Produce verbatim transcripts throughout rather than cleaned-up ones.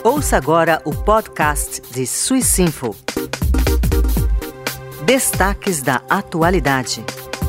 Ouça agora o podcast de Swissinfo. Destaques da atualidade.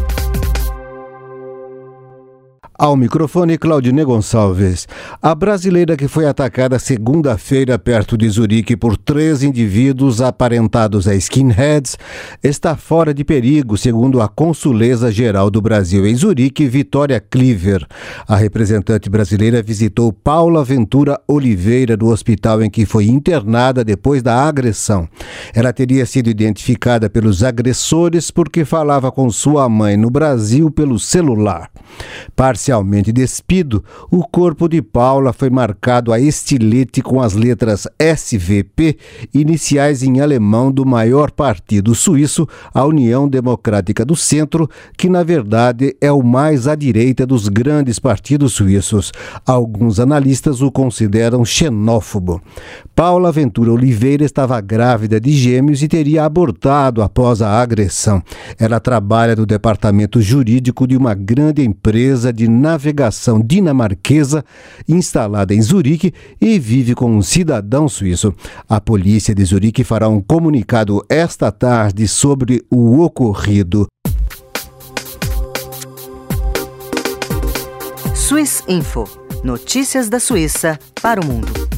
Ao microfone, Claudine Gonçalves. A brasileira que foi atacada segunda-feira perto de Zurique por três indivíduos aparentados a skinheads está fora de perigo, segundo a Consuleza Geral do Brasil em Zurique, Vitória Cliver. A representante brasileira visitou Paula Ventura Oliveira no hospital em que foi internada depois da agressão. Ela teria sido identificada pelos agressores porque falava com sua mãe no Brasil pelo celular. Parcialmente despido, o corpo de Paula foi marcado a estilete com as letras S V P, iniciais em alemão do maior partido suíço, a União Democrática do Centro, que na verdade é o mais à direita dos grandes partidos suíços. Alguns analistas o consideram xenófobo. Paula Ventura Oliveira estava grávida de gêmeos e teria abortado após a agressão. Ela trabalha no departamento jurídico de uma grande empresa de navegação dinamarquesa instalada em Zurique e vive com um cidadão suíço. A polícia de Zurique fará um comunicado esta tarde sobre o ocorrido. Swissinfo. Notícias da Suíça para o mundo.